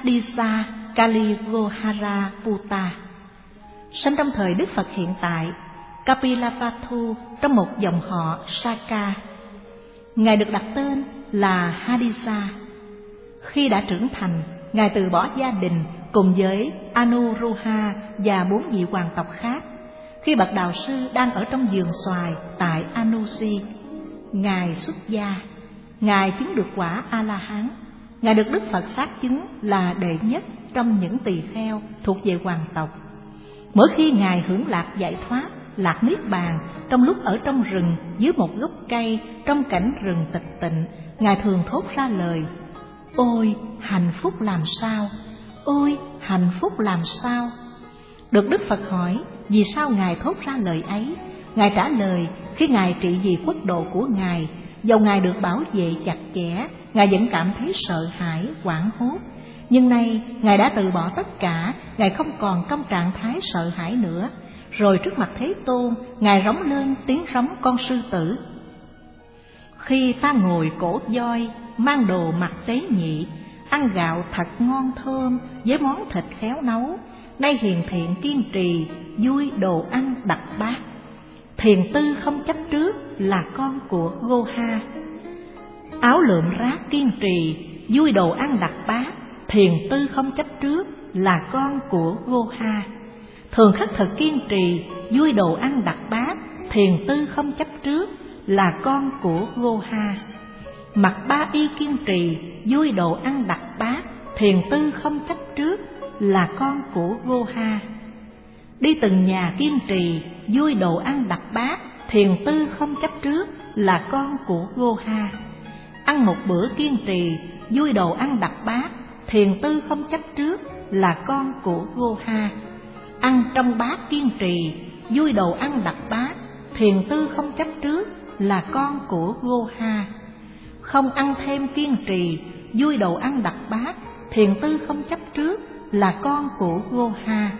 Hadisa Kaligohara Puta. Sinh trong thời Đức Phật hiện tại, Kapilavatthu trong một dòng họ Saka. Ngài được đặt tên là Hadisa. Khi đã trưởng thành, Ngài từ bỏ gia đình cùng với Anuruddha và 4 vị hoàng tộc khác. Khi bậc đạo sư đang ở trong vườn xoài tại Anusi, Ngài xuất gia. Ngài chứng được quả A-la-hán. Ngài được Đức Phật xác chứng là đệ nhất trong những tỳ kheo thuộc về hoàng tộc. Mỗi khi Ngài hưởng lạc giải thoát, lạc niết bàn, trong lúc ở trong rừng dưới một gốc cây trong cảnh rừng tịch tịnh, Ngài thường thốt ra lời: "Ôi hạnh phúc làm sao! Ôi hạnh phúc làm sao!" Được Đức Phật hỏi vì sao Ngài thốt ra lời ấy, Ngài trả lời: khi Ngài trị vì quốc độ của Ngài, dầu Ngài được bảo vệ chặt chẽ, Ngài vẫn cảm thấy sợ hãi, hoảng hốt. Nhưng nay Ngài đã từ bỏ tất cả, Ngài không còn trong trạng thái sợ hãi nữa. Rồi trước mặt Thế Tôn, Ngài rống lên tiếng rống con sư tử: "Khi ta ngồi cổ voi, mang đồ mặc tế nhị, ăn gạo thật ngon thơm với món thịt khéo nấu, nay hiền thiện kiên trì, vui đồ ăn đặt bát. Thiền tư không chấp trước là con của Goha. Áo lượm rác kiên trì, vui đồ ăn đặt bát. Thiền tư không chấp trước là con của Goha. Thường khắc thực kiên trì, vui đồ ăn đặt bát. Thiền tư không chấp trước là con của Goha. Mặc ba y kiên trì, vui đồ ăn đặt bát. Thiền tư không chấp trước là con của Goha. Đi từng nhà kiên trì, vui đồ ăn đặt bát. Thiền tư không chấp trước là con của Goha. Ăn một bữa kiên trì, vui đồ ăn đặt bát. Thiền tư không chấp trước là con của Goha. Ăn trong bát kiên trì, vui đồ ăn đặt bát. Thiền tư không chấp trước là con của Goha. Không ăn thêm kiên trì, vui đồ ăn đặt bát. Thiền tư không chấp trước là con của Goha.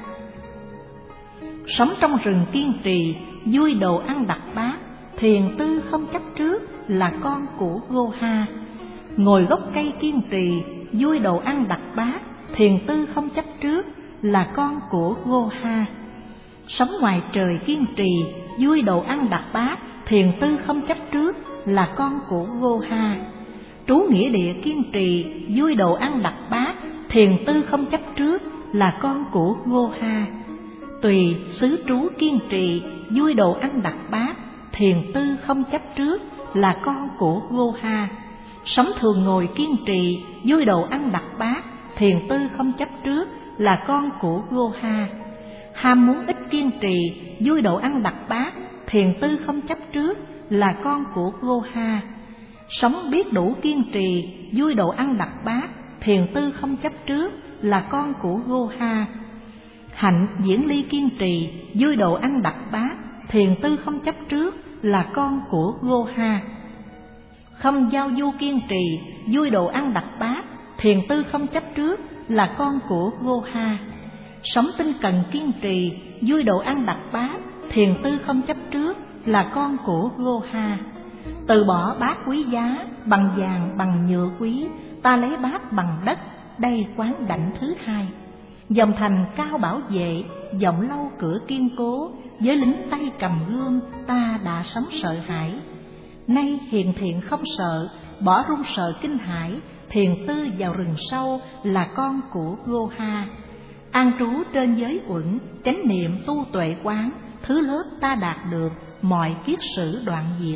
Sống trong rừng kiên trì, vui đồ ăn đặt bát. Thiền tư không chấp trước là con của Goha. Ngồi gốc cây kiên trì, vui đồ ăn đặt bát. Thiền tư không chấp trước là con của Goha. Sống ngoài trời kiên trì, vui đồ ăn đặt bát. Thiền tư không chấp trước là con của Goha. Trú nghĩa địa kiên trì, vui đồ ăn đặt bát. Thiền tư không chấp trước là con của Goha. Tùy xứ trú kiên trì, vui đồ ăn đặt bát. Thiền tư không chấp trước là con của Goha. Sống thường ngồi kiên trì, vui đồ ăn đặt bát. Thiền tư không chấp trước là con của Goha. Ham muốn ít kiên trì, vui đồ ăn đặt bát. Thiền tư không chấp trước là con của Goha. Sống biết đủ kiên trì, vui đồ ăn đặt bát. Thiền tư không chấp trước là con của Goha. Hạnh diễn ly kiên trì, vui đồ ăn đặt bát. Thiền tư không chấp trước là con của Goha. Không giao du kiên trì, vui đồ ăn đặt bát. Thiền tư không chấp trước là con của Goha. Sống tinh cần kiên trì, vui đồ ăn đặt bát. Thiền tư không chấp trước là con của Goha. Từ bỏ bát quý giá, bằng vàng bằng nhựa quý, ta lấy bát bằng đất, đây quán đảnh thứ hai. Dòng thành cao bảo vệ, vọng lâu cửa kiên cố, với lính tay cầm gươm ta đã sống sợ hãi. Nay hiền thiện không sợ, bỏ run sợ kinh hãi. Thiền tư vào rừng sâu là con của Goha. An trú trên giới uẩn, chánh niệm tu tuệ quán. Thứ lớp ta đạt được, mọi kiết sử đoạn diệt.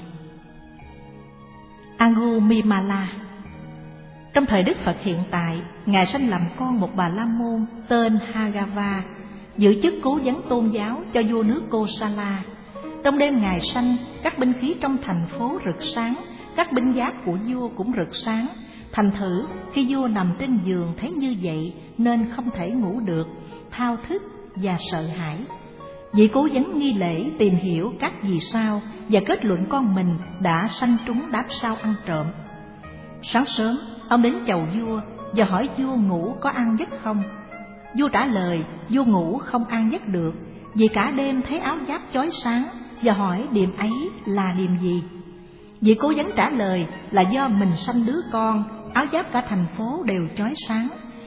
Angumimala. Trong thời Đức Phật hiện tại, Ngài sanh làm con một bà la môn tên Hagava, giữ chức cố vấn tôn giáo cho vua nước Kosala. Trong đêm Ngài sanh, các binh khí trong thành phố rực sáng, các binh giáp của vua cũng rực sáng. Thành thử khi vua nằm trên giường thấy như vậy nên không thể ngủ được, thao thức và sợ hãi. Vị cố vấn nghi lễ tìm hiểu các vì sao và kết luận con mình đã sanh trúng đáp sao ăn trộm. Sáng sớm, ông đến chầu vua và hỏi vua ngủ có ăn giấc không. Vua trả lời vua ngủ không ăn giấc được, vì cả đêm thấy áo giáp chói sáng, và hỏi điềm ấy là điềm gì. Vị cố vấn trả lời là do mình sanh đứa con, áo giáp cả thành phố đều chói sáng.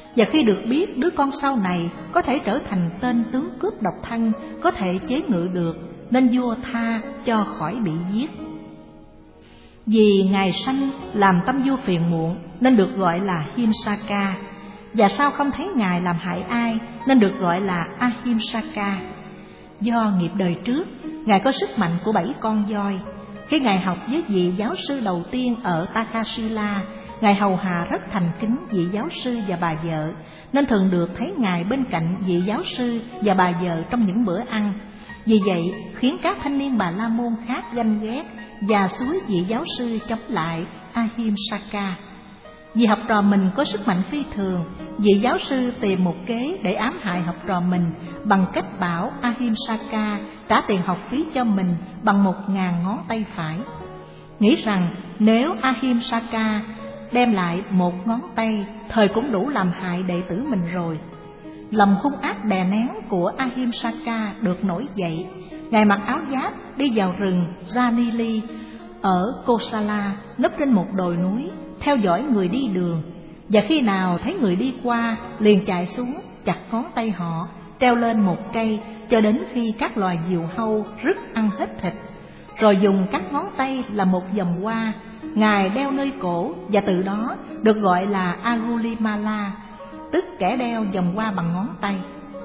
Và khi được biết đứa con sau này có thể trở thành tên tướng cướp độc thân, có thể chế ngự được, nên vua tha cho khỏi bị giết. Vì ngài sanh làm tâm vua phiền muộn nên được gọi là Himsaka, và sao không thấy ngài làm hại ai nên được gọi là Ahimsaka. Do nghiệp đời trước, ngài có sức mạnh của 7 con voi. Khi ngài học với vị giáo sư đầu tiên ở Takashila, ngài hầu hạ rất thành kính vị giáo sư và bà vợ, nên thường được thấy ngài bên cạnh vị giáo sư và bà vợ trong những bữa ăn. Vì vậy khiến các thanh niên Bà La Môn khác ganh ghét và xúi vị giáo sư chống lại Ahimsaka. Vì học trò mình có sức mạnh phi thường, vị giáo sư tìm một kế để ám hại học trò mình bằng cách bảo Ahimsaka trả tiền học phí cho mình bằng 1.000 ngón tay phải, nghĩ rằng nếu Ahimsaka đem lại 1 ngón tay, thời cũng đủ làm hại đệ tử mình rồi. Lòng hung ác đè nén của Ahimsaka được nổi dậy. Ngài mặc áo giáp đi vào rừng Janili ở Kosala, nấp trên một đồi núi, theo dõi người đi đường, và khi nào thấy người đi qua liền chạy xuống chặt ngón tay họ, treo lên một cây cho đến khi các loài diều hâu rứt ăn hết thịt, rồi dùng các ngón tay làm một vòng hoa ngài đeo nơi cổ, và từ đó được gọi là Angulimala, tức kẻ đeo vòng hoa bằng ngón tay.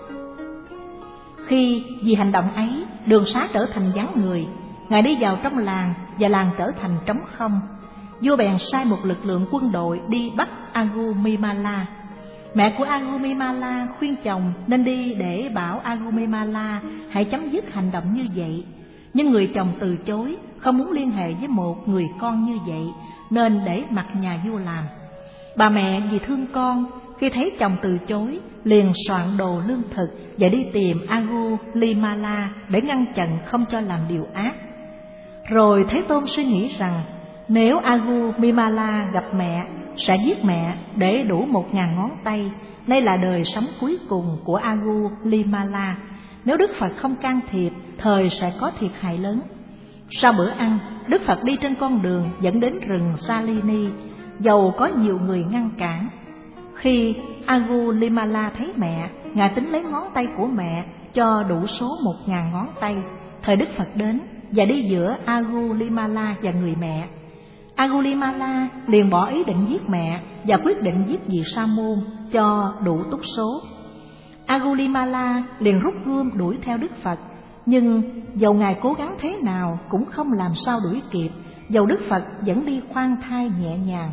Khi vì hành động ấy, đường xá trở thành vắng người, ngài đi vào trong làng và làng trở thành trống không. Vua bèn sai một lực lượng quân đội đi bắt Angulimala. Mẹ của Angulimala khuyên chồng nên đi để bảo Angulimala hãy chấm dứt hành động như vậy. Nhưng người chồng từ chối, không muốn liên hệ với một người con như vậy, nên để mặc nhà vua làm. Bà mẹ vì thương con, khi thấy chồng từ chối, liền soạn đồ lương thực và đi tìm Angulimala để ngăn chặn không cho làm điều ác. Rồi Thế Tôn suy nghĩ rằng nếu Angulimala gặp mẹ, sẽ giết mẹ để đủ 1.000 ngón tay. Đây là đời sống cuối cùng của Angulimala. Nếu Đức Phật không can thiệp, thời sẽ có thiệt hại lớn. Sau bữa ăn, Đức Phật đi trên con đường dẫn đến rừng Salini, dầu có nhiều người ngăn cản. Khi Angulimala thấy mẹ, ngài tính lấy ngón tay của mẹ cho đủ số 1.000 ngón tay. Thời Đức Phật đến và đi giữa Angulimala và người mẹ. Angulimala liền bỏ ý định giết mẹ và quyết định giết vị Sa môn cho đủ túc số. Angulimala liền rút gươm đuổi theo Đức Phật, nhưng dầu ngài cố gắng thế nào cũng không làm sao đuổi kịp, dầu Đức Phật vẫn đi khoan thai nhẹ nhàng.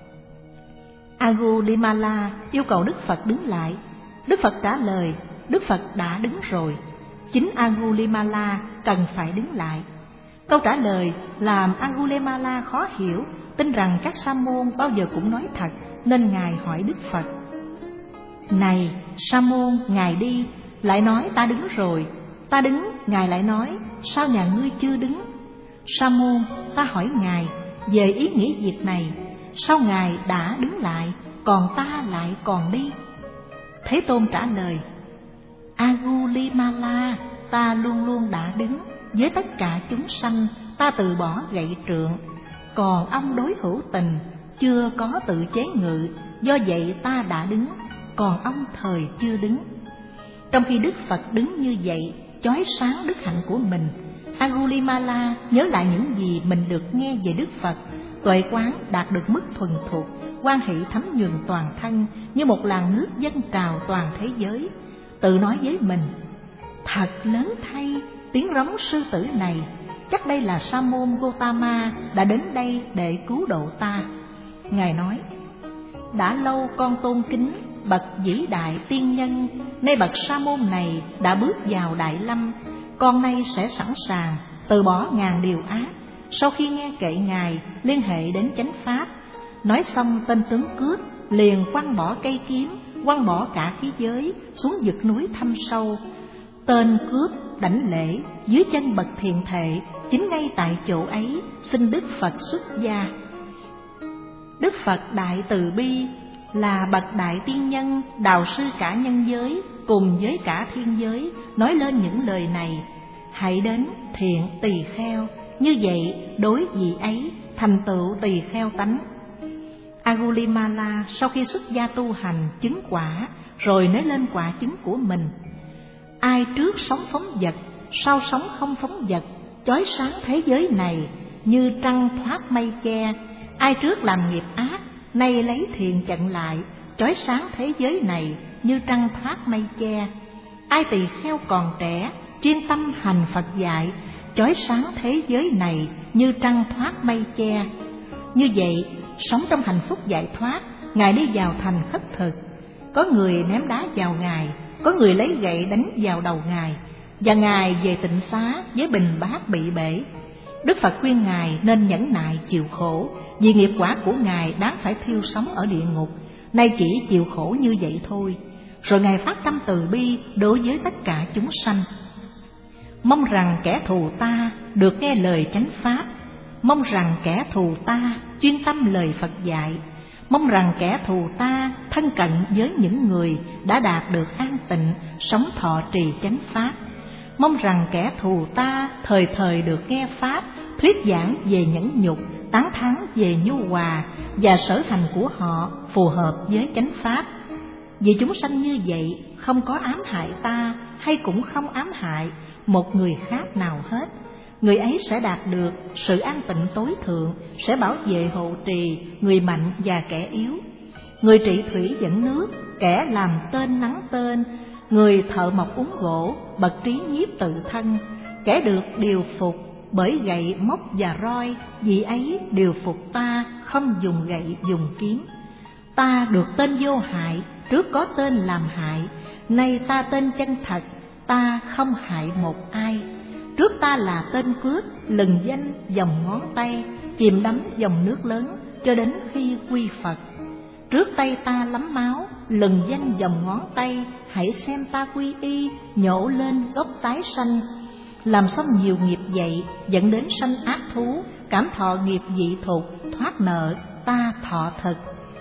Angulimala yêu cầu Đức Phật đứng lại. Đức Phật trả lời, Đức Phật đã đứng rồi, chính Angulimala cần phải đứng lại. Câu trả lời làm Angulimala khó hiểu, tin rằng các sa môn bao giờ cũng nói thật, nên ngài hỏi Đức Phật: Này Sa môn, ngài đi lại nói ta đứng rồi, ta đứng ngài lại nói sao nhà ngươi chưa đứng? Sa môn, ta hỏi ngài về ý nghĩa việc này, sao ngài đã đứng lại còn ta lại còn đi? Thế Tôn trả lời: Angulimala, ta luôn luôn đã đứng. Với tất cả chúng sanh, ta từ bỏ gậy trượng. Còn ông đối hữu tình, chưa có tự chế ngự, do vậy ta đã đứng, còn ông thời chưa đứng. Trong khi Đức Phật đứng như vậy, chói sáng đức hạnh của mình, Angulimala nhớ lại những gì mình được nghe về Đức Phật. Tuệ quán đạt được mức thuần thục, hoan hỷ thấm nhuần toàn thân như một làn nước dâng trào toàn thế giới. Tự nói với mình: Thật lớn thay, tiếng rống sư tử này, chắc đây là Sa môn Gotama đã đến đây để cứu độ ta. Ngài nói: Đã lâu con tôn kính bậc vĩ đại tiên nhân, nay bậc Sa môn này đã bước vào Đại Lâm, con nay sẽ sẵn sàng từ bỏ ngàn điều ác. Sau khi nghe kệ ngài liên hệ đến chánh pháp. Nói xong, tên tướng cướp liền quăng bỏ cây kiếm, quăng bỏ cả khí giới xuống vực núi thâm sâu. Tên cướp đảnh lễ dưới chân bậc thiện thệ, chính ngay tại chỗ ấy xin Đức Phật xuất gia. Đức Phật đại từ bi, là bậc đại tiên nhân, đạo sư cả nhân giới cùng với cả thiên giới, nói lên những lời này: Hãy đến thiện tỳ kheo, như vậy đối vị ấy thành tựu tỳ kheo tánh. Angulimala sau khi xuất gia tu hành chứng quả, rồi nói lên quả chứng của mình. Ai trước sống phóng dật, sau sống không phóng dật, chói sáng thế giới này như trăng thoát mây che. Ai trước làm nghiệp ác, nay lấy thiện chặn lại, chói sáng thế giới này như trăng thoát mây che. Ai tỳ kheo còn trẻ, chuyên tâm hành Phật dạy, chói sáng thế giới này như trăng thoát mây che. Như vậy, sống trong hạnh phúc giải thoát, Ngài đi vào thành khất thực. Có người ném đá vào Ngài, có người lấy gậy đánh vào đầu Ngài, và Ngài về tịnh xá với bình bát bị bể. Đức Phật khuyên Ngài nên nhẫn nại chịu khổ, vì nghiệp quả của Ngài đáng phải thiêu sống ở địa ngục, nay chỉ chịu khổ như vậy thôi. Rồi Ngài phát tâm từ bi đối với tất cả chúng sanh. Mong rằng kẻ thù ta được nghe lời chánh pháp, mong rằng kẻ thù ta chuyên tâm lời Phật dạy, mong rằng kẻ thù ta thân cận với những người đã đạt được an tịnh, sống thọ trì chánh pháp, mong rằng kẻ thù ta thời thời được nghe pháp, thuyết giảng về nhẫn nhục, tán thán về nhu hòa, và sở hành của họ phù hợp với chánh pháp. Vì chúng sanh như vậy không có ám hại ta, hay cũng không ám hại một người khác nào hết. Người ấy sẽ đạt được sự an tịnh tối thượng, sẽ bảo vệ hộ trì người mạnh và kẻ yếu, người trị thủy dẫn nước, kẻ làm tên nắng tên, người thợ mộc uống gỗ, bậc trí nhiếp tự thân. Kẻ được điều phục bởi gậy móc và roi, vì ấy điều phục ta không dùng gậy dùng kiếm. Ta được tên vô hại, trước có tên làm hại, nay ta tên chân thật, ta không hại một ai. Trước ta là tên cướp, lừng danh dòng ngón tay, chìm đắm dòng nước lớn cho đến khi quy Phật. Trước tay ta lắm máu, lừng danh dòng ngón tay, hãy xem ta quy y, nhổ lên gốc tái sanh. Làm xong nhiều nghiệp vậy, dẫn đến sanh ác thú, cảm thọ nghiệp dị thục, thoát nợ, ta thọ thực.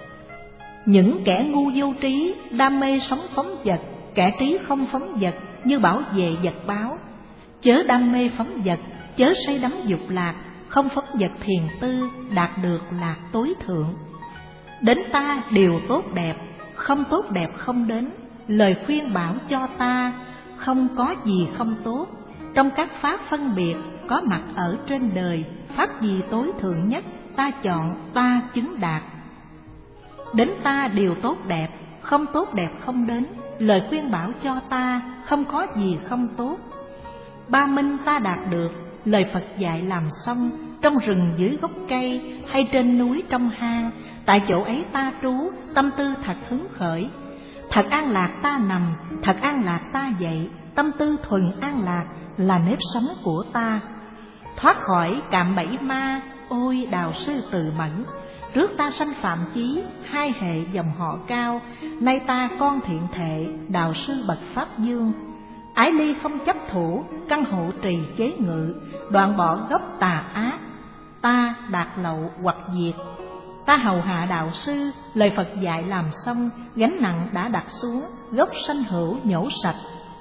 Những kẻ ngu vô trí, đam mê sống phóng dật, kẻ trí không phóng dật, như bảo vệ vật báo. Chớ đam mê phóng dật, chớ say đắm dục lạc, không phóng dật thiền tư, đạt được lạc tối thượng. Đến ta điều tốt đẹp, không tốt đẹp không đến, lời khuyên bảo cho ta, không có gì không tốt. Trong các pháp phân biệt có mặt ở trên đời, pháp gì tối thượng nhất, ta chọn, ta chứng đạt. Đến ta điều tốt đẹp, không tốt đẹp không đến, lời khuyên bảo cho ta, không có gì không tốt. Ba minh ta đạt được, lời Phật dạy làm xong, trong rừng dưới gốc cây, hay trên núi trong hang, tại chỗ ấy ta trú, tâm tư thật hứng khởi. Thật an lạc ta nằm, thật an lạc ta dậy, tâm tư thuần an lạc là nếp sống của ta. Thoát khỏi cạm bẫy ma, ôi đạo sư từ mẫn. Trước ta sanh phạm chí, hai hệ dòng họ cao, nay ta con thiện thệ, đạo sư bậc pháp dương. Ái ly không chấp thủ, căn hộ trì chế ngự, đoạn bỏ gốc tà ác. Ta đạt lậu hoặc diệt. Ta hầu hạ đạo sư, lời Phật dạy làm xong, gánh nặng đã đặt xuống, gốc sanh hữu nhổ sạch.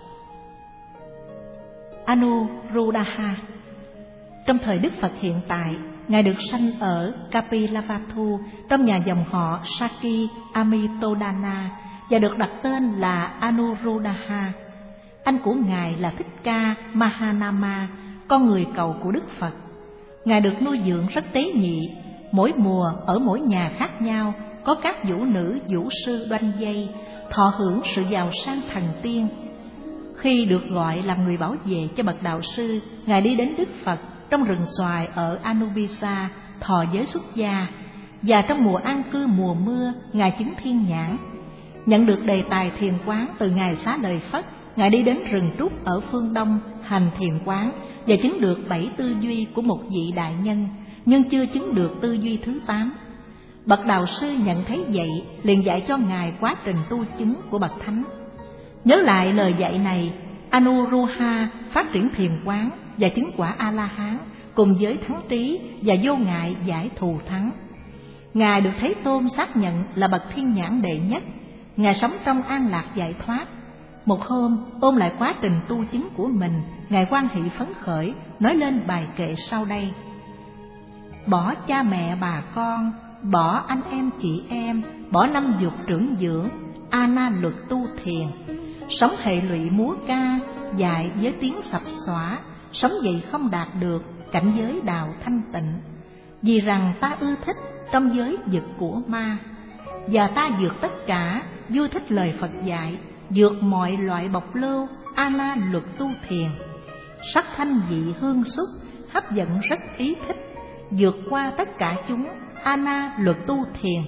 Anuruddha. Trong thời Đức Phật hiện tại, Ngài được sanh ở Kapilavatthu trong nhà dòng họ Saki Amitodana và được đặt tên là Anuruddha. Anh của Ngài là Thích Ca Mahanama, con người cầu của Đức Phật. Ngài được nuôi dưỡng rất tế nhị, mỗi mùa ở mỗi nhà khác nhau có các vũ nữ vũ sư đoanh dây, thọ hưởng sự giàu sang thần tiên. Khi được gọi làm người bảo vệ cho bậc đạo sư, Ngài đi đến Đức Phật trong rừng xoài ở Anubisa, thọ giới xuất gia, và trong mùa an cư mùa mưa, Ngài chứng thiên nhãn. Nhận được đề tài thiền quán từ Ngài Xá Lợi Phất, Ngài đi đến rừng trúc ở phương Đông hành thiền quán và chứng được 7 tư duy của một vị đại nhân, nhưng chưa chứng được tư duy thứ 8. Bậc đạo sư nhận thấy vậy, liền dạy cho Ngài quá trình tu chứng của bậc thánh. Nhớ lại lời dạy này, Anuruddha phát triển thiền quán và chứng quả A-la-hán cùng với thắng trí và vô ngại giải thù thắng. Ngài được Thế Tôn xác nhận là bậc thiên nhãn đệ nhất. Ngài sống trong an lạc giải thoát. Một hôm, ôn lại quá trình tu chứng của mình, Ngài hoan hỷ phấn khởi, nói lên bài kệ sau đây: Bỏ cha mẹ bà con, bỏ anh em chị em, bỏ năm dục trưởng dưỡng, ana luật tu thiền, sống hệ lụy múa ca, dạy với tiếng sập xõa, sống vậy không đạt được cảnh giới đạo thanh tịnh. Vì rằng ta ưa thích trong giới vực của ma, và ta vượt tất cả, vui thích lời Phật dạy, vượt mọi loại bọc lưu, ana luật tu thiền, sắc thanh vị hương xúc, hấp dẫn rất ý thích, vượt qua tất cả chúng, ana luật tu thiền.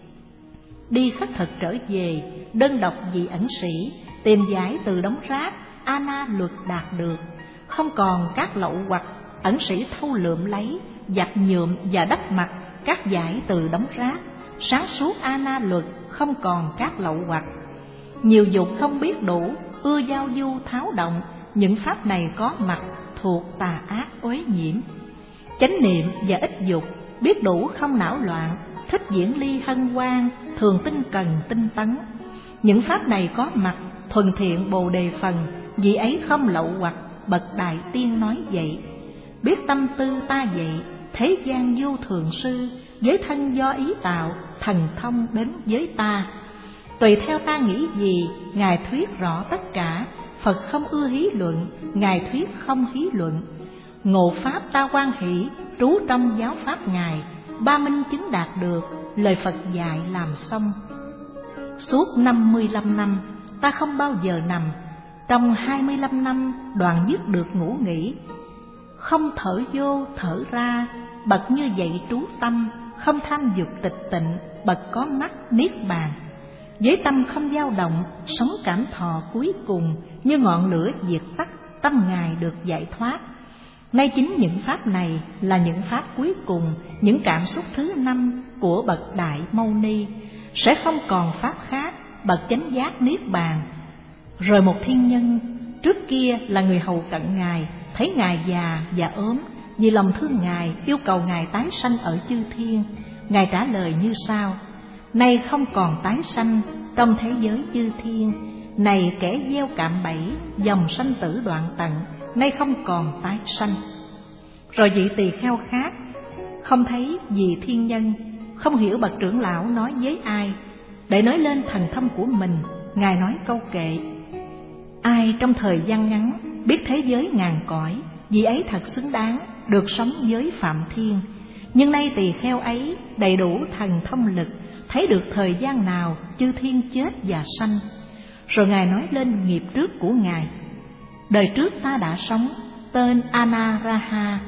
Đi khất thực trở về, đơn độc vị ẩn sĩ, tìm giải từ đống rác, ana luật đạt được, không còn các lậu hoặc, ẩn sĩ thâu lượm lấy, giặt nhuộm và đắp mặt các giải từ đống rác, sáng suốt ana luật, không còn các lậu hoặc. Nhiều dục không biết đủ, ưa giao du tháo động, những pháp này có mặt thuộc tà ác uế nhiễm. Chánh niệm và ít dục, biết đủ không não loạn, thích diễn ly hân hoan, thường tinh cần tinh tấn. Những pháp này có mặt thuần thiện bồ đề phần, vì ấy không lậu hoặc, bậc đại tiên nói vậy. Biết tâm tư ta vậy, thế gian vô thường sư, giới thân do ý tạo, thần thông đến với ta. Tùy theo ta nghĩ gì, Ngài thuyết rõ tất cả, Phật không ưa hí luận, Ngài thuyết không hí luận. Ngộ pháp ta hoan hỷ, trú trong giáo pháp Ngài, ba minh chứng đạt được, lời Phật dạy làm xong. Suốt 55 năm, ta không bao giờ nằm, trong 25 năm đoạn dứt được ngủ nghỉ. Không thở vô thở ra, bậc như vậy trú tâm, không tham dục tịch tịnh, bậc có mắt niết bàn. Với tâm không dao động, sống cảm thọ cuối cùng, như ngọn lửa diệt tắt, tâm Ngài được giải thoát. Nay chính những pháp này là những pháp cuối cùng, những cảm xúc thứ 5 của bậc Đại Mâu Ni, sẽ không còn pháp khác, bậc chánh giác niết bàn. Rồi một thiên nhân, trước kia là người hầu cận Ngài, thấy Ngài già và ốm, vì lòng thương Ngài yêu cầu Ngài tái sanh ở chư thiên. Ngài trả lời như sau: nay không còn tái sanh trong thế giới chư thiên, này kẻ gieo cạm bẫy, dòng sanh tử đoạn tận, nay không còn tái sanh. Rồi vị tỳ kheo khác không thấy vị thiên nhân, không hiểu bậc trưởng lão nói với ai, để nói lên thần thông của mình. Ngài nói câu kệ: ai trong thời gian ngắn biết thế giới ngàn cõi, vì ấy thật xứng đáng được sống với Phạm Thiên. Nhưng nay tỳ kheo ấy đầy đủ thần thông lực, thấy được thời gian nào chư thiên chết và sanh. Rồi Ngài nói lên nghiệp trước của Ngài: đời trước ta đã sống, tên Anaraha,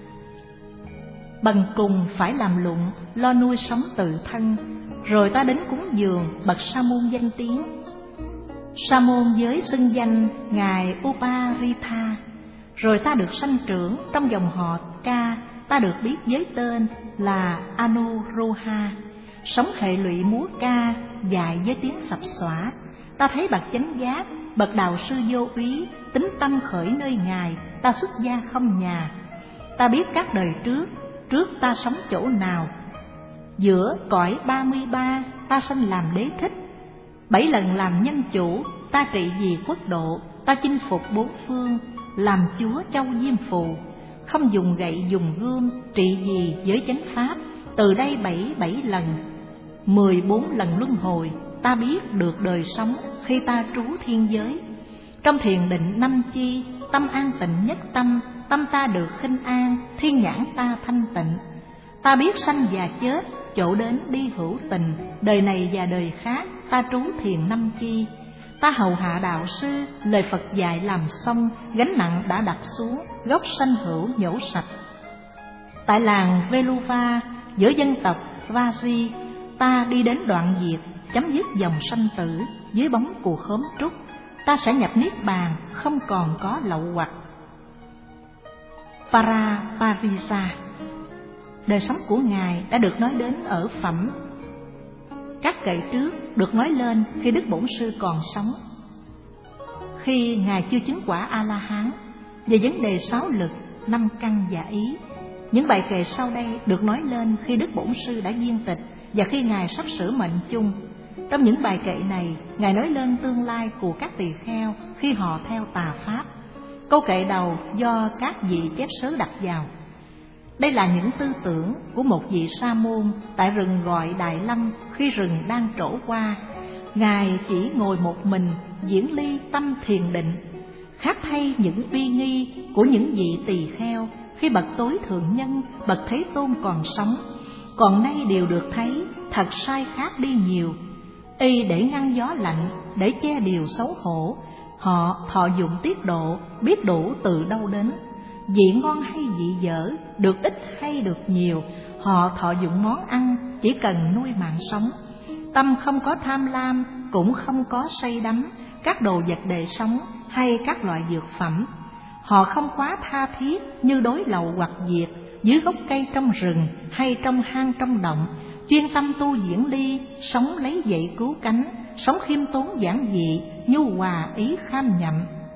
bần cùng phải làm lụng, lo nuôi sống tự thân. Rồi ta đến cúng dường bậc Sa môn danh tiếng. Sa môn với xưng danh Ngài Uparitha. Rồi ta được sanh trưởng trong dòng họ Ca, ta được biết với tên là Anuruha, sống hệ lụy múa ca, dạy với tiếng sập xõa. Ta thấy bậc chánh giác, bậc đạo sư vô úy, tính tâm khởi nơi Ngài, ta xuất gia không nhà. Ta biết các đời trước ta sống chỗ nào. Giữa cõi 33 ta sanh làm đế thích, 7 lần làm nhân chủ, ta trị vì quốc độ, ta chinh phục 4 phương, làm chúa châu Diêm Phù. Không dùng gậy dùng gươm, trị vì giới chánh pháp, từ đây 7 lần, 14 lần luân hồi. Ta biết được đời sống khi ta trú thiên giới. Trong thiền định 5 chi, tâm an tịnh nhất tâm, tâm ta được khinh an, thiên nhãn ta thanh tịnh. Ta biết sanh và chết, chỗ đến đi hữu tình, đời này và đời khác, ta trú thiền 5 chi. Ta hầu hạ đạo sư, lời Phật dạy làm xong, gánh nặng đã đặt xuống, gốc sanh hữu nhổ sạch. Tại làng Veluva, giữa dân tộc Vaji, ta đi đến đoạn diệt, chấm dứt dòng sanh tử, dưới bóng của khóm trúc, ta sẽ nhập niết bàn, không còn có lậu hoặc. Paraparisa. Đời sống của Ngài đã được nói đến ở phẩm Các kệ trước, được nói lên khi Đức Bổn Sư còn sống, khi Ngài chưa chứng quả A-la-hán, về vấn đề 6 lực, 5 căn và ý. Những bài kệ sau đây được nói lên khi Đức Bổn Sư đã viên tịch và khi Ngài sắp sửa mệnh chung. Trong những bài kệ này, Ngài nói lên tương lai của các tỳ kheo khi họ theo tà pháp. Câu kệ đầu do các vị chép sớ đặt vào. Đây là những tư tưởng của một vị sa môn tại rừng gọi Đại Lâm khi rừng đang trổ qua. Ngài chỉ ngồi một mình, diễn ly tâm thiền định. Khác thay những uy nghi của những vị tỳ kheo khi bậc tối thượng nhân, bậc Thế Tôn còn sống, còn nay đều được thấy thật sai khác đi nhiều. Y để ngăn gió lạnh, để che điều xấu hổ, họ thọ dụng tiết độ, biết đủ từ đâu đến. Vị ngon hay vị dở, được ít hay được nhiều, họ thọ dụng món ăn chỉ cần nuôi mạng sống. Tâm không có tham lam, cũng không có say đắm các đồ vật để sống hay các loại dược phẩm. Họ không quá tha thiết như đối lầu hoặc diệt dưới gốc cây trong rừng hay trong hang trong động, chuyên tâm tu diễn ly, sống lấy dậy cứu cánh, sống khiêm tốn giản dị, nhu hòa ý kham nhậm.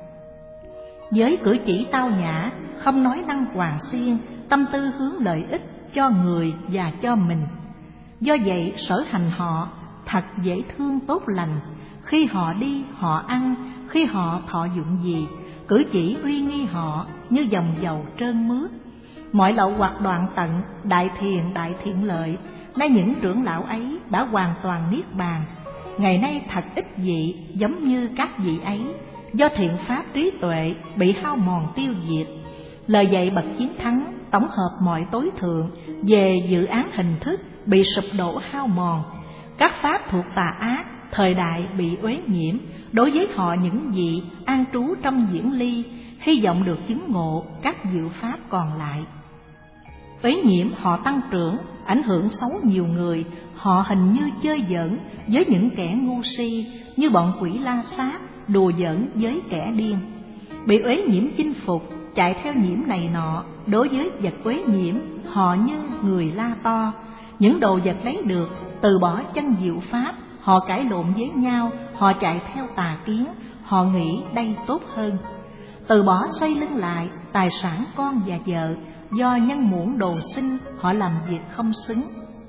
Với cử chỉ tao nhã, không nói năng hoàng xiên, tâm tư hướng lợi ích cho người và cho mình. Do vậy sở hành họ thật dễ thương tốt lành. Khi họ đi họ ăn, khi họ thọ dụng gì, cử chỉ uy nghi họ như dòng dầu trơn mướt. Mọi lậu hoặc đoạn tận, đại thiện lợi. Nay những trưởng lão ấy đã hoàn toàn niết bàn. Ngày nay thật ít vị giống như các vị ấy, do thiện pháp trí tuệ bị hao mòn tiêu diệt. Lời dạy bậc chiến thắng tổng hợp mọi tối thượng về dự án hình thức bị sụp đổ hao mòn. Các pháp thuộc tà ác thời đại bị uế nhiễm, đối với họ những vị an trú trong diễn ly, hy vọng được chứng ngộ các diệu pháp còn lại. Uế nhiễm họ tăng trưởng, ảnh hưởng xấu nhiều người. Họ hình như chơi giỡn với những kẻ ngu si, như bọn quỷ la sát đùa giỡn với kẻ điên. Bị uế nhiễm chinh phục, chạy theo nhiễm này nọ. Đối với vật uế nhiễm, họ như người la to. Những đồ vật lấy được, từ bỏ chân diệu pháp, họ cãi lộn với nhau, họ chạy theo tà kiến, họ nghĩ đây tốt hơn. Từ bỏ xoay lưng lại tài sản con và vợ, do nhân muỗng đồ sinh, họ làm việc không xứng.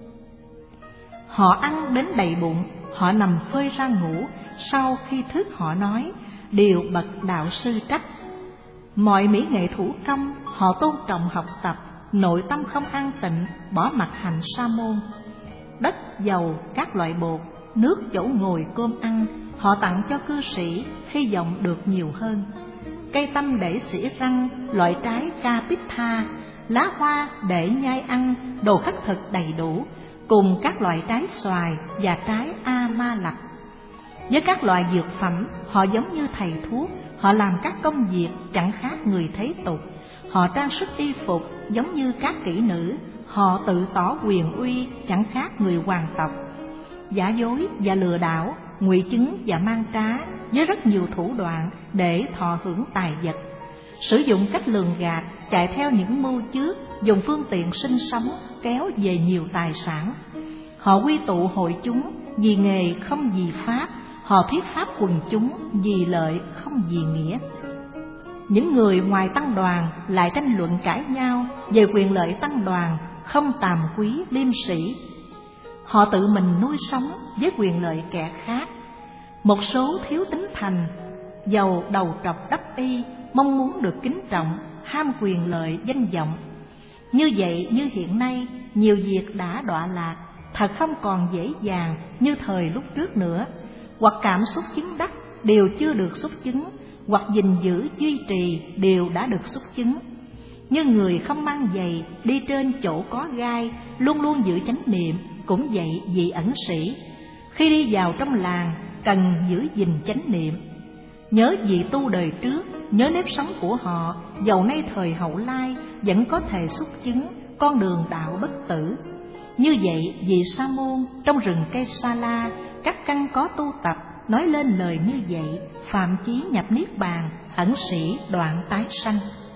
Họ ăn đến đầy bụng, họ nằm phơi ra ngủ, sau khi thức họ nói, điều bậc đạo sư trách. Mọi mỹ nghệ thủ công, họ tôn trọng học tập, nội tâm không an tịnh, bỏ mặc hành sa môn. Đất, dầu, các loại bột, nước chỗ ngồi cơm ăn, họ tặng cho cư sĩ, hy vọng được nhiều hơn. Cây tâm để xỉ răng, loại trái Capitha, lá hoa để nhai ăn, đồ khất thực đầy đủ, cùng các loại trái xoài và trái Amalak. Với các loại dược phẩm, họ giống như thầy thuốc, họ làm các công việc chẳng khác người thế tục. Họ trang sức y phục giống như các kỹ nữ, họ tự tỏ quyền uy chẳng khác người hoàng tộc. Giả dối và lừa đảo, ngụy chứng và mang trá với rất nhiều thủ đoạn để thọ hưởng tài vật. Sử dụng cách lường gạt, chạy theo những mưu trước, dùng phương tiện sinh sống kéo về nhiều tài sản. Họ quy tụ hội chúng vì nghề không vì pháp, họ thuyết pháp quần chúng vì lợi không vì nghĩa. Những người ngoài tăng đoàn lại tranh luận cãi nhau về quyền lợi tăng đoàn, không tàm quý liêm sĩ. Họ tự mình nuôi sống với quyền lợi kẻ khác. Một số thiếu tín thành, giàu đầu trọc đắp y, mong muốn được kính trọng, ham quyền lợi danh vọng. Như vậy như hiện nay, nhiều việc đã đọa lạc, thật không còn dễ dàng như thời lúc trước nữa. Hoặc cảm xúc chứng đắc đều chưa được xúc chứng, hoặc gìn giữ duy trì đều đã được xúc chứng. Như người không mang giày đi trên chỗ có gai, luôn luôn giữ chánh niệm, cũng vậy vị ẩn sĩ. Khi đi vào trong làng, cần giữ gìn chánh niệm. Nhớ vị tu đời trước, nhớ nếp sống của họ, dầu nay thời hậu lai vẫn có thể xúc chứng con đường đạo bất tử. Như vậy vị sa môn trong rừng cây sa la, các căn có tu tập, nói lên lời như vậy, phạm chí nhập niết bàn, ẩn sĩ đoạn tái sanh.